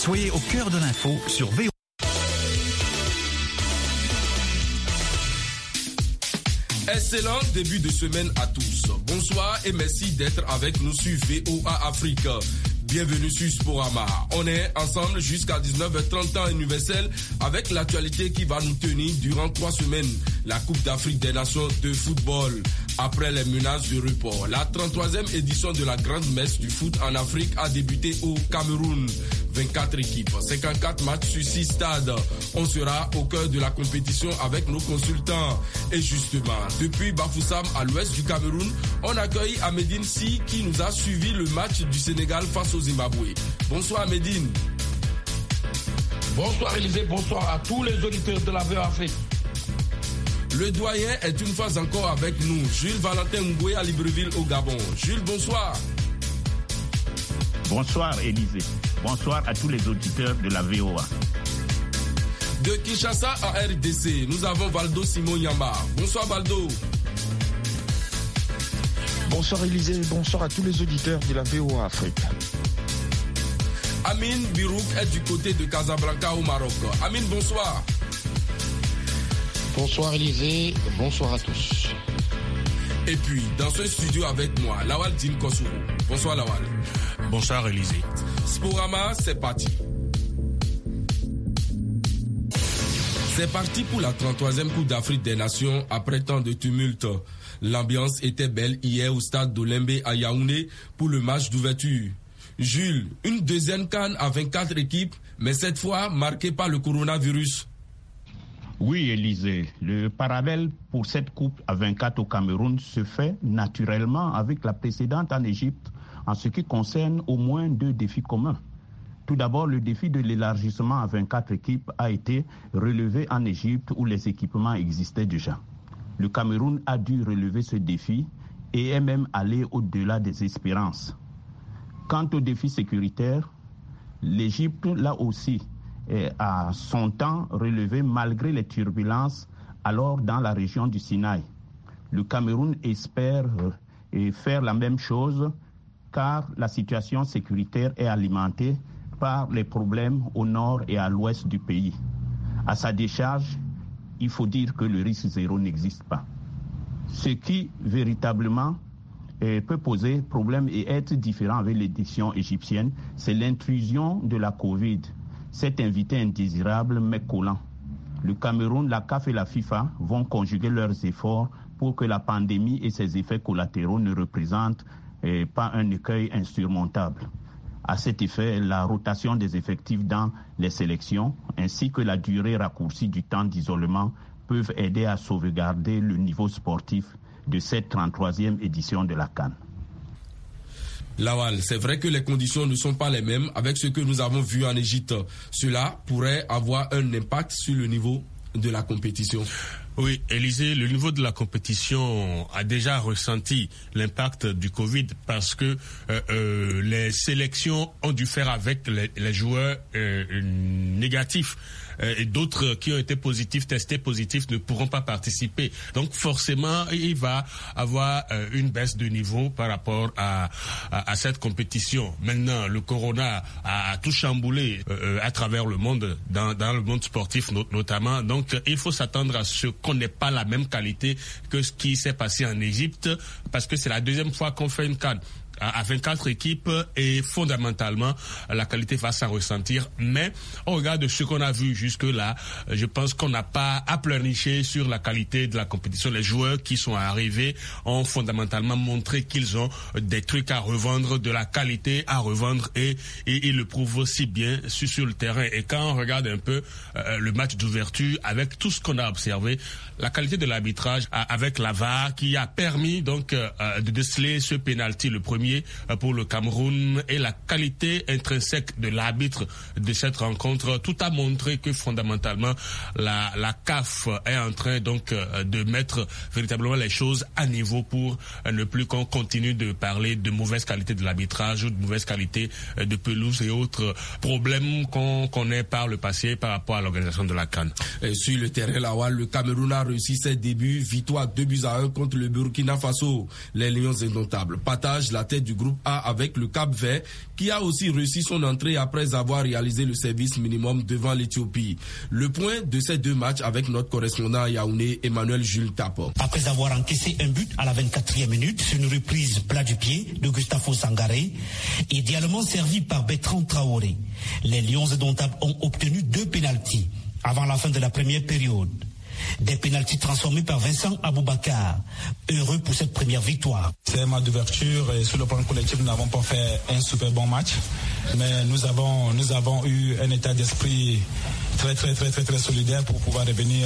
Soyez au cœur de l'info sur VOA. Excellent début de semaine à tous. Bonsoir et merci d'être avec nous sur VOA Afrique. Bienvenue sur Sporama. On est ensemble jusqu'à 19h30 temps universel avec l'actualité qui va nous tenir durant 3 semaines. La Coupe d'Afrique des Nations de football. Après les menaces de report, la 33e édition de la grande messe du foot en Afrique a débuté au Cameroun. 24 équipes, 54 matchs sur 6 stades. On sera au cœur de la compétition avec nos consultants. Et justement, depuis Bafoussam à l'ouest du Cameroun, on accueille Ahmedine Si qui nous a suivi le match du Sénégal face au Zimbabwe. Bonsoir Ahmedine. Bonsoir Élisée, bonsoir à tous les auditeurs de la VOA Afrique. Le doyen est une fois encore avec nous, Jules Valentin Ngoué à Libreville au Gabon. Jules, bonsoir. Bonsoir Élisée. Bonsoir à tous les auditeurs de la VOA. De Kinshasa à RDC, nous avons Valdo Simon Yamba. Bonsoir Valdo. Bonsoir Élisée, bonsoir à tous les auditeurs de la VOA Afrique. Amine Birouk est du côté de Casablanca au Maroc. Amine, bonsoir. Bonsoir Élisée, bonsoir à tous. Et puis, dans ce studio avec moi, Lawal Din Kosovo. Bonsoir Lawal. Bonsoir Élisée. Sporama, c'est parti. C'est parti pour la 33e Coupe d'Afrique des Nations après tant de tumulte. L'ambiance était belle hier au stade d'Olembe à Yaoundé pour le match d'ouverture. Jules, une deuxième CAN à 24 équipes, mais cette fois marquée par le coronavirus. Oui, Élisée, le parallèle pour cette coupe à 24 au Cameroun se fait naturellement avec la précédente en Égypte en ce qui concerne au moins 2 défis communs. Tout d'abord, le défi de l'élargissement à 24 équipes a été relevé en Égypte où les équipements existaient déjà. Le Cameroun a dû relever ce défi et est même allé au-delà des espérances. Quant au défi sécuritaire, l'Égypte l'a aussi à son temps relevé malgré les turbulences alors dans la région du Sinaï. Le Cameroun espère faire la même chose car la situation sécuritaire est alimentée par les problèmes au nord et à l'ouest du pays. À sa décharge, il faut dire que le risque zéro n'existe pas. Ce qui véritablement peut poser problème et être différent avec l'édition égyptienne, c'est l'intrusion de la Covid. Cet invité indésirable mais collant. Le Cameroun, la CAF et la FIFA vont conjuguer leurs efforts pour que la pandémie et ses effets collatéraux ne représentent pas un écueil insurmontable. À cet effet, la rotation des effectifs dans les sélections ainsi que la durée raccourcie du temps d'isolement peuvent aider à sauvegarder le niveau sportif de cette 33e édition de la CAN. Lawal, c'est vrai que les conditions ne sont pas les mêmes avec ce que nous avons vu en Égypte. Cela pourrait avoir un impact sur le niveau de la compétition. Oui, Élisée, le niveau de la compétition a déjà ressenti l'impact du Covid parce que les sélections ont dû faire avec les joueurs négatifs. Et d'autres qui ont été testés positifs ne pourront pas participer. Donc forcément, il va avoir une baisse de niveau par rapport à cette compétition. Maintenant, le corona a tout chamboulé à travers le monde, dans le monde sportif notamment. Donc il faut s'attendre à ce qu'on n'ait pas la même qualité que ce qui s'est passé en Égypte, parce que c'est la deuxième fois qu'on fait une CAN à 24 équipes et fondamentalement la qualité va s'en ressentir, mais au regard de ce qu'on a vu jusque-là, je pense qu'on n'a pas à pleurnicher sur la qualité de la compétition. Les joueurs qui sont arrivés ont fondamentalement montré qu'ils ont des trucs à revendre, de la qualité à revendre et ils le prouvent aussi bien sur le terrain. Et quand on regarde un peu le match d'ouverture avec tout ce qu'on a observé, la qualité de l'arbitrage avec la VAR qui a permis donc de déceler ce penalty, le premier pour le Cameroun, et la qualité intrinsèque de l'arbitre de cette rencontre, tout a montré que fondamentalement la CAF est en train donc de mettre véritablement les choses à niveau pour ne plus qu'on continue de parler de mauvaise qualité de l'arbitrage ou de mauvaise qualité de pelouse et autres problèmes qu'on connaît par le passé par rapport à l'organisation de la CAN. Sur le terrain, Lawal, le Cameroun a réussi ses débuts, victoire 2-1 contre le Burkina Faso. Les Lions indomptables partagent la tête du groupe A avec le Cap-Vert, qui a aussi réussi son entrée après avoir réalisé le service minimum devant l'Éthiopie. Le point de ces deux matchs avec notre correspondant à Yaoundé, Emmanuel Jules Tapo. Après avoir encaissé un but à la 24e minute sur une reprise plat du pied de Gustavo Sangaré, idéalement servi par Bertrand Traoré, les Lions indomptables ont obtenu 2 pénaltys avant la fin de la première période. Des pénaltys transformés par Vincent Aboubakar. Heureux pour cette première victoire. C'est un match d'ouverture et sur le plan collectif, nous n'avons pas fait un super bon match. Mais nous avons eu un état d'esprit très solidaire pour pouvoir revenir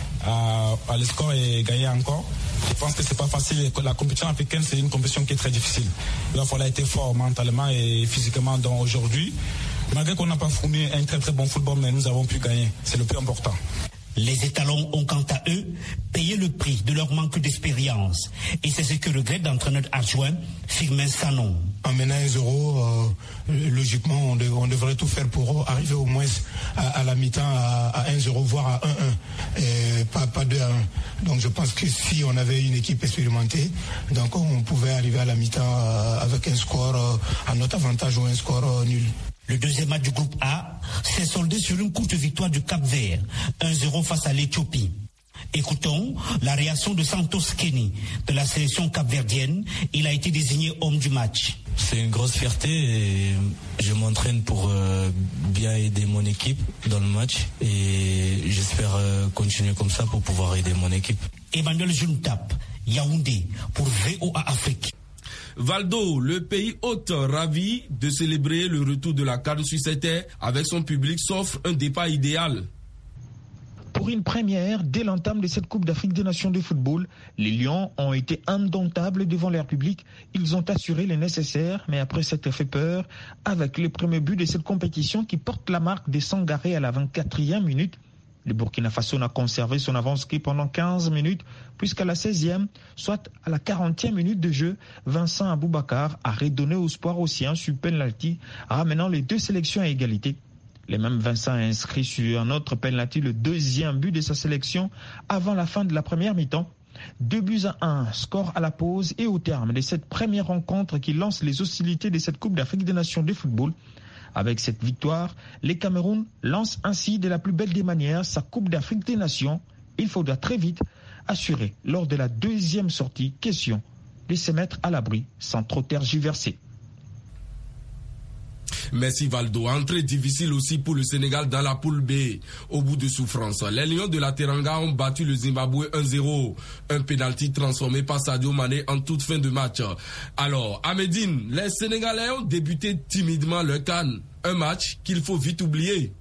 à le score et gagner encore. Je pense que c'est pas facile. La compétition africaine, c'est une compétition qui est très difficile. Il va falloir être fort mentalement et physiquement. Donc aujourd'hui, malgré qu'on n'a pas fourni un très bon football, mais nous avons pu gagner. C'est le plus important. Les étalons ont quant à eux payé le prix de leur manque d'expérience. Et c'est ce que regrette l'entraîneur adjoint Firmin Sanon. En menant 1-0, logiquement, on devrait tout faire pour arriver au moins à la mi-temps à 1-0, voire à 1-1, et pas 2-1. Donc je pense que si on avait une équipe expérimentée, donc on pouvait arriver à la mi-temps avec un score à notre avantage ou un score nul. Le deuxième match du groupe A s'est soldé sur une courte victoire du Cap-Vert, 1-0 face à l'Éthiopie. Écoutons la réaction de Santos Kenny de la sélection capverdienne. Il a été désigné homme du match. C'est une grosse fierté et je m'entraîne pour bien aider mon équipe dans le match et j'espère continuer comme ça pour pouvoir aider mon équipe. Emmanuel Juntap, Yaoundé pour VOA Afrique. Valdo, le pays hôte ravi de célébrer le retour de la CAN sur ses terres avec son public, s'offre un départ idéal. Pour une première, dès l'entame de cette Coupe d'Afrique des Nations de football, les Lions ont été indomptables devant leur public. Ils ont assuré le nécessaire, mais après s'être fait peur, avec le premier but de cette compétition qui porte la marque de Sangaré à la 24e minute. Le Burkina Faso n'a conservé son avance que pendant 15 minutes, puisqu'à la 16e, soit à la 40e minute de jeu, Vincent Aboubakar a redonné au Espoir océan sur penalty, ramenant les deux sélections à égalité. Le même Vincent a inscrit sur un autre penalty le deuxième but de sa sélection avant la fin de la première mi-temps. 2-1, score à la pause et au terme de cette première rencontre qui lance les hostilités de cette Coupe d'Afrique des Nations de football. Avec cette victoire, les Cameroun lancent ainsi de la plus belle des manières sa Coupe d'Afrique des Nations. Il faudra très vite assurer lors de la deuxième sortie, question de se mettre à l'abri sans trop tergiverser. Merci Valdo. Entrée difficile aussi pour le Sénégal dans la poule B. Au bout de souffrance, les Lions de la Teranga ont battu le Zimbabwe 1-0. Un pénalty transformé par Sadio Mané en toute fin de match. Alors, à Médine, les Sénégalais ont débuté timidement leur CAN. Un match qu'il faut vite oublier.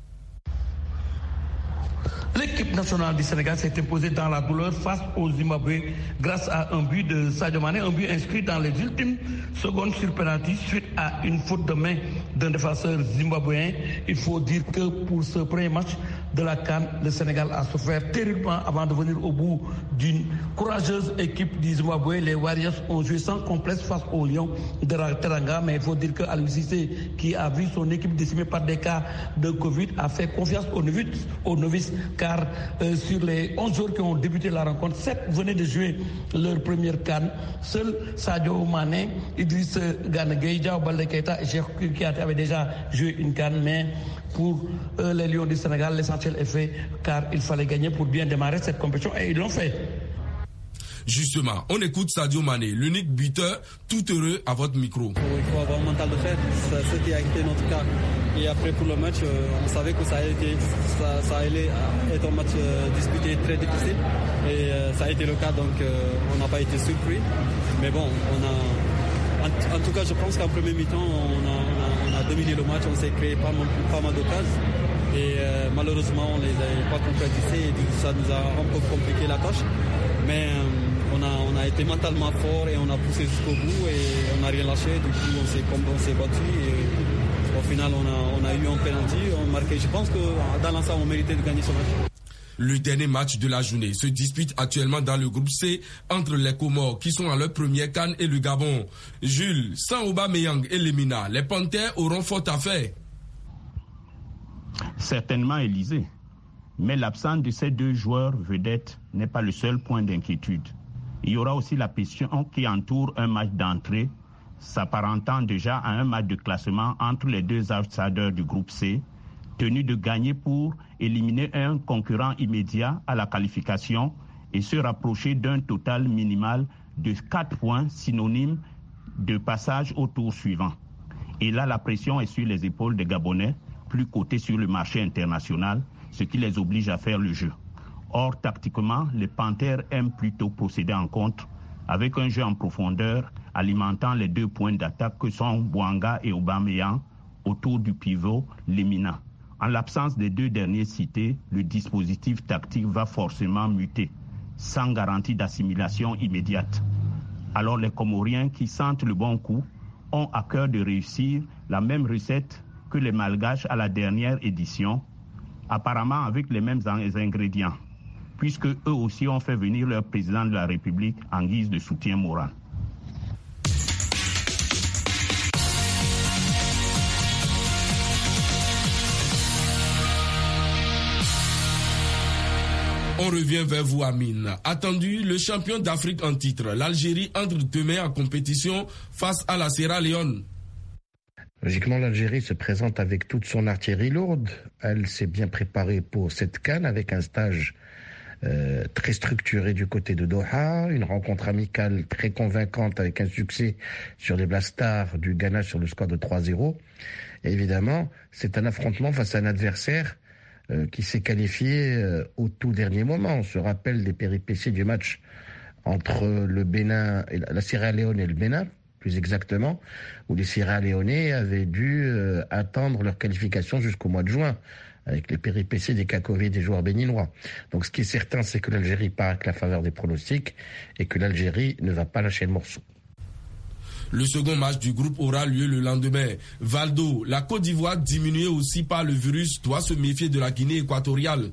L'équipe nationale du Sénégal s'est imposée dans la douleur face au Zimbabwe grâce à un but de Sadio Mané, un but inscrit dans les ultimes secondes sur penalty suite à une faute de main d'un défenseur zimbabwéen. Il faut dire que pour ce premier match de la CAN, le Sénégal a souffert terriblement avant de venir au bout d'une courageuse équipe du Zimbabwe. Les Warriors ont joué sans complexe face aux Lions de la Teranga, mais il faut dire que Aliou Cissé, qui a vu son équipe décimée par des cas de Covid, a fait confiance aux novices, car sur les 11 joueurs qui ont débuté la rencontre, 7 venaient de jouer leur première CAN. Seul Sadio Mané, Idriss Gana Gueye, Diao Baldé Keita et Cheikh Kouyaté avaient déjà joué une CAN, mais pour les Lions du Sénégal, l'essentiel est fait, car il fallait gagner pour bien démarrer cette compétition et ils l'ont fait. Justement, on écoute Sadio Mané, l'unique buteur, tout heureux à votre micro. Il faut avoir un mental de fer, c'est ce qui a été notre cas. Et après pour le match, on savait que ça allait être un match disputé très difficile. Et ça a été le cas, donc on n'a pas été surpris. Mais bon, en tout cas, je pense qu'en premier mi-temps, on a dominé le match, on s'est créé pas mal d'occasions. Et malheureusement, on ne les a pas concrétisés et ça nous a un peu compliqué la tâche. Mais on a été mentalement fort et on a poussé jusqu'au bout et on n'a rien lâché. Du coup, on s'est battu et au final, on a eu un penalty, on a marqué. Je pense que dans l'ensemble, on méritait de gagner ce match. Le dernier match de la journée se dispute actuellement dans le groupe C entre les Comores qui sont à leur première CAN et le Gabon. Jules, sans Aubameyang et Lemina, les Panthères auront fort à faire. Certainement, Élysée. Mais l'absence de ces deux joueurs vedettes n'est pas le seul point d'inquiétude. Il y aura aussi la pression qui entoure un match d'entrée s'apparentant déjà à un match de classement entre les deux outsiders du groupe C, tenu de gagner pour éliminer un concurrent immédiat à la qualification et se rapprocher d'un total minimal de 4 points synonyme de passage au tour suivant. Et là, la pression est sur les épaules des Gabonais, plus cotés sur le marché international, ce qui les oblige à faire le jeu. Or, tactiquement, les Panthères aiment plutôt procéder en contre, avec un jeu en profondeur alimentant les 2 points d'attaque que sont Bouanga et Aubameyang autour du pivot Lemina. En l'absence des 2 derniers cités, le dispositif tactique va forcément muter, sans garantie d'assimilation immédiate. Alors les Comoriens qui sentent le bon coup ont à cœur de réussir la même recette que les Malgaches à la dernière édition, apparemment avec les mêmes ingrédients, puisque eux aussi ont fait venir leur président de la République en guise de soutien moral. On revient vers vous, Amine. Attendu, le champion d'Afrique en titre, l'Algérie, entre demain en compétition face à la Sierra Leone. Logiquement, l'Algérie se présente avec toute son artillerie lourde. Elle s'est bien préparée pour cette CAN avec un stage très structuré du côté de Doha, une rencontre amicale très convaincante avec un succès sur les Black Stars du Ghana sur le score de 3-0. Et évidemment, c'est un affrontement face à un adversaire qui s'est qualifié au tout dernier moment. On se rappelle des péripéties du match entre le Bénin, et la Sierra Leone et le Bénin, plus exactement, où les Sierra Leonais avaient dû attendre leur qualification jusqu'au mois de juin, avec les péripéties des cas Covid des joueurs béninois. Donc ce qui est certain, c'est que l'Algérie part avec la faveur des pronostics et que l'Algérie ne va pas lâcher le morceau. Le second match du groupe aura lieu le lendemain. Valdo, la Côte d'Ivoire, diminuée aussi par le virus, doit se méfier de la Guinée équatoriale.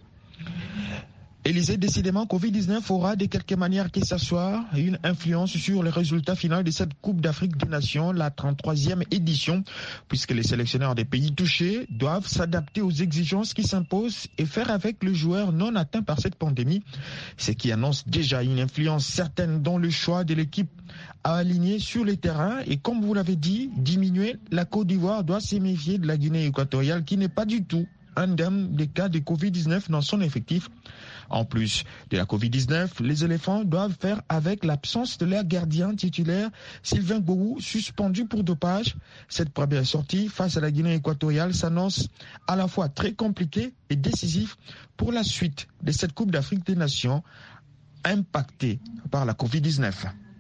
Élysée, décidément, Covid-19 aura de quelque manière qui s'asseoir une influence sur les résultats finaux de cette Coupe d'Afrique des Nations, la 33e édition, puisque les sélectionneurs des pays touchés doivent s'adapter aux exigences qui s'imposent et faire avec le joueur non atteint par cette pandémie, ce qui annonce déjà une influence certaine dans le choix de l'équipe à aligner sur les terrains. Et comme vous l'avez dit, diminuer, la Côte d'Ivoire doit se méfier de la Guinée équatoriale qui n'est pas du tout indemne des cas de Covid-19 dans son effectif. En plus de la Covid-19, les éléphants doivent faire avec l'absence de leur gardien titulaire Sylvain Gbowou, suspendu pour dopage. Cette première sortie face à la Guinée équatoriale s'annonce à la fois très compliquée et décisive pour la suite de cette Coupe d'Afrique des Nations impactée par la Covid-19.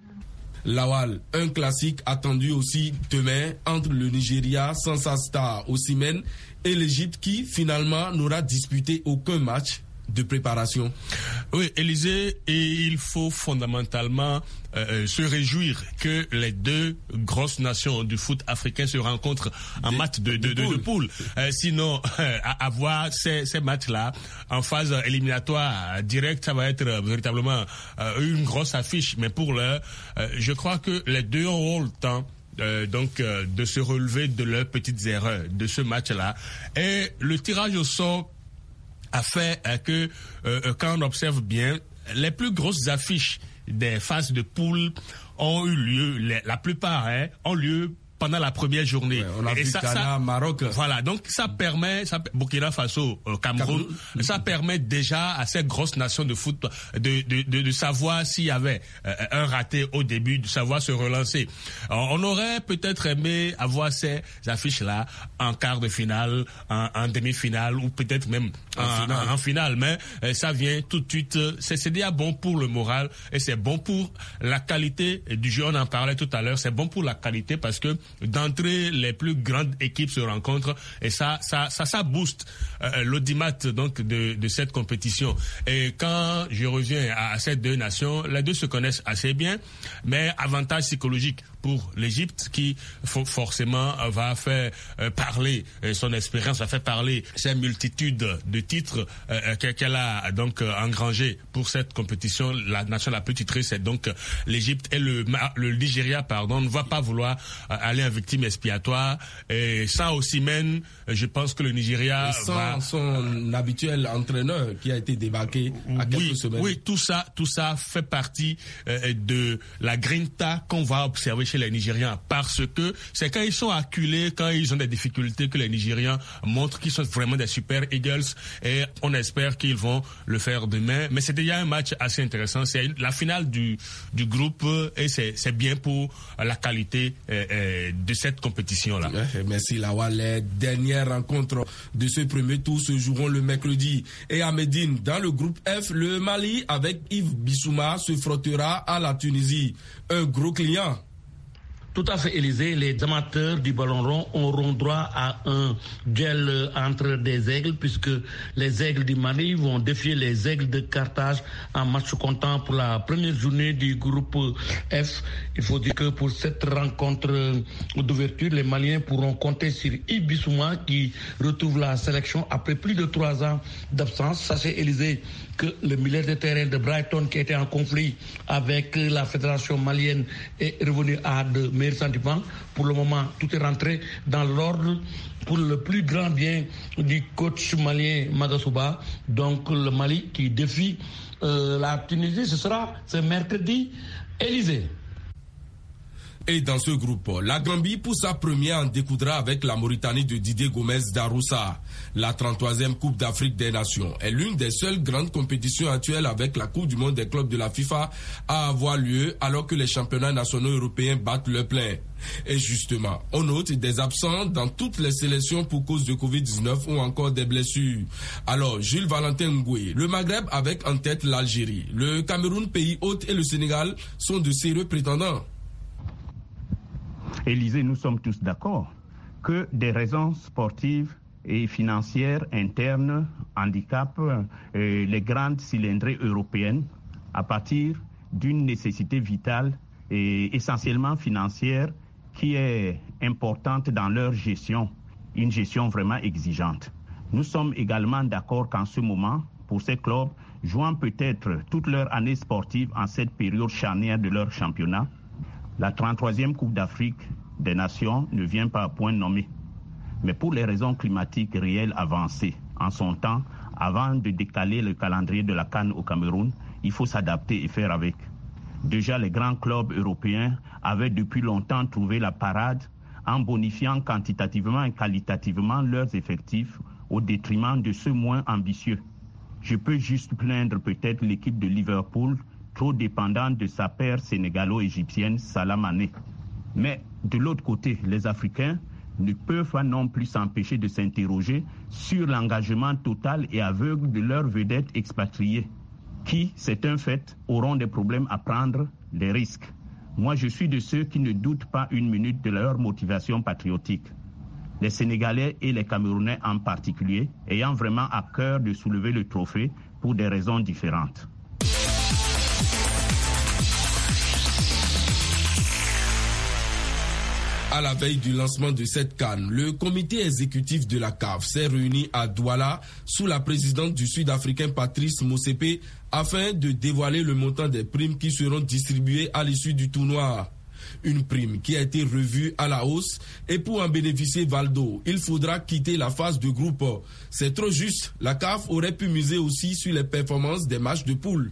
Lawal, un classique attendu aussi demain entre le Nigeria sans sa star Osimhen et l'Égypte qui finalement n'aura disputé aucun match de préparation. Oui, Élysée, et il faut fondamentalement se réjouir que les 2 grosses nations du foot africain se rencontrent en match de poule. Sinon, avoir ces matchs-là en phase éliminatoire directe, ça va être véritablement une grosse affiche. Mais pour l'heure, je crois que les 2 auront le temps de se relever de leurs petites erreurs de ce match-là. Et le tirage au sort a fait que, quand on observe bien, les plus grosses affiches des phases de poule ont eu lieu, la plupart ont lieu pendant la première journée. Ouais, on a vu Ghana, Maroc. Voilà, donc ça permet, Burkina Faso, Cameroun, ça permet déjà à cette grosse nation de foot de savoir s'il y avait un raté au début, de savoir se relancer. On aurait peut-être aimé avoir ces affiches-là en quart de finale, en demi-finale ou peut-être même en finale, mais ça vient tout de suite. C'est déjà bon pour le moral et c'est bon pour la qualité du jeu. On en parlait tout à l'heure, c'est bon pour la qualité parce que d'entrée, les plus grandes équipes se rencontrent et ça booste l'audimat donc de cette compétition. Et quand je reviens à ces 2 nations, les 2 se connaissent assez bien, mais avantage psychologique pour l'Égypte qui forcément va faire parler son expérience, va faire parler ces multitudes de titres qu'elle a donc engrangé pour cette compétition. La nation la plus titrée, c'est donc l'Égypte, et le Nigeria, ne va pas vouloir aller en victime expiatoire. Et sans Osimhen, je pense que le Nigeria sans son habituel entraîneur qui a été débarqué à quelques semaines. Oui, tout ça fait partie de la grinta qu'on va observer chez les Nigérians, parce que c'est quand ils sont acculés, quand ils ont des difficultés, que les Nigérians montrent qu'ils sont vraiment des super Eagles, et on espère qu'ils vont le faire demain. Mais c'est déjà un match assez intéressant. C'est la finale du groupe, et c'est bien pour la qualité de cette compétition-là. Merci Lawal. Les dernières rencontres de ce premier tour se joueront le mercredi. Et à Médine, dans le groupe F, le Mali avec Yves Bissouma se frottera à la Tunisie. Un gros client. Tout à fait, Élysée. Les amateurs du ballon rond auront droit à un duel entre des aigles, puisque les aigles du Mali vont défier les aigles de Carthage en match comptant pour la première journée du groupe F. Il faut dire que pour cette rencontre d'ouverture, les Maliens pourront compter sur Yves Bissouma qui retrouve la sélection après plus de 3 ans d'absence. Sachez, Élysée, que le milieu de terrain de Brighton, qui était en conflit avec la fédération malienne, est revenu à de meilleurs sentiments. Pour le moment, tout est rentré dans l'ordre pour le plus grand bien du coach malien Magasouba. Donc le Mali qui défie la Tunisie, ce mercredi, Élysée. Et dans ce groupe, la Gambie, pour sa première, en découdra avec la Mauritanie de Didier Gomez d'Aroussa. La 33e Coupe d'Afrique des Nations est l'une des seules grandes compétitions actuelles avec la Coupe du monde des clubs de la FIFA à avoir lieu, alors que les championnats nationaux européens battent le plein. Et justement, on note des absents dans toutes les sélections pour cause de Covid-19 ou encore des blessures. Alors, Jules Valentin Ngoué, le Maghreb avec en tête l'Algérie, le Cameroun, pays hôte, et le Sénégal sont de sérieux prétendants. Élysée, nous sommes tous d'accord que des raisons sportives et financières internes handicapent les grandes cylindrées européennes à partir d'une nécessité vitale et essentiellement financière qui est importante dans leur gestion, une gestion vraiment exigeante. Nous sommes également d'accord qu'en ce moment, pour ces clubs, jouant peut-être toute leur année sportive en cette période charnière de leur championnat, la 33e Coupe d'Afrique des Nations ne vient pas à point nommé. Mais pour les raisons climatiques réelles avancées, en son temps, avant de décaler le calendrier de la CAN au Cameroun, il faut s'adapter et faire avec. Déjà, les grands clubs européens avaient depuis longtemps trouvé la parade en bonifiant quantitativement et qualitativement leurs effectifs au détriment de ceux moins ambitieux. Je peux juste plaindre peut-être l'équipe de Liverpool, trop dépendante de sa paire sénégalo-égyptienne Salah Mané. Mais de l'autre côté, les Africains ne peuvent pas non plus s'empêcher de s'interroger sur l'engagement total et aveugle de leurs vedettes expatriées, qui, c'est un fait, auront des problèmes à prendre des risques. Moi, je suis de ceux qui ne doutent pas une minute de leur motivation patriotique. Les Sénégalais et les Camerounais en particulier, ayant vraiment à cœur de soulever le trophée pour des raisons différentes. À la veille du lancement de cette CAN, le comité exécutif de la CAF s'est réuni à Douala sous la présidente du Sud-Africain Patrice Motsepe afin de dévoiler le montant des primes qui seront distribuées à l'issue du tournoi. Une prime qui a été revue à la hausse, et pour en bénéficier, Valdo, il faudra quitter la phase de groupe. C'est trop juste, la CAF aurait pu miser aussi sur les performances des matchs de poule.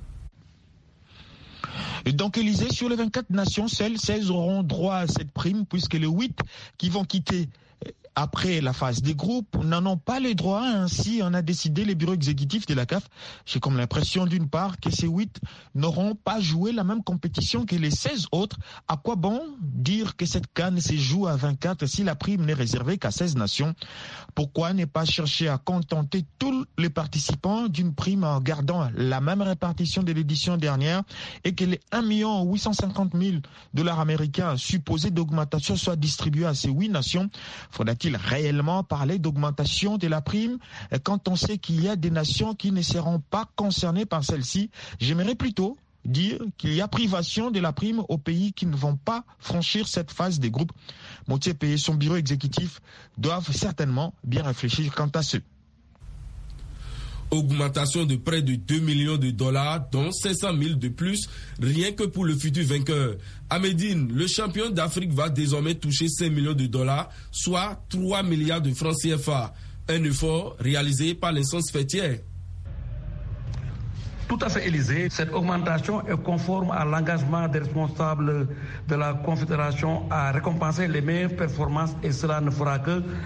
Et donc, Élysée, sur les 24 nations, seules 16 auront droit à cette prime, puisque les 8 qui vont quitter après la phase des groupes n'en ont pas les droits. Ainsi, on a décidé, les bureaux exécutifs de la CAF. J'ai comme l'impression, d'une part, que ces 8 n'auront pas joué la même compétition que les 16 autres. À quoi bon dire que cette CAN se joue à 24 si la prime n'est réservée qu'à 16 nations? Pourquoi ne pas chercher à contenter tous les participants d'une prime en gardant la même répartition de l'édition dernière et que les 1 850 000 $ américains supposés d'augmentation soient distribués à ces 8 nations? Faudra-t-il réellement parler d'augmentation de la prime quand on sait qu'il y a des nations qui ne seront pas concernées par celle-ci? J'aimerais plutôt dire qu'il y a privation de la prime aux pays qui ne vont pas franchir cette phase des groupes. Motsepe et son bureau exécutif doivent certainement bien réfléchir quant à ce. Augmentation de près de 2 millions de $, dont 500 000 de plus, rien que pour le futur vainqueur. À Médine, le champion d'Afrique va désormais toucher 5 millions de $, soit 3 milliards de francs CFA. Un effort réalisé par l'instance fêtière. Tout à fait, Élysée. Cette augmentation est conforme à l'engagement des responsables de la Confédération à récompenser les meilleures performances et cela ne fera que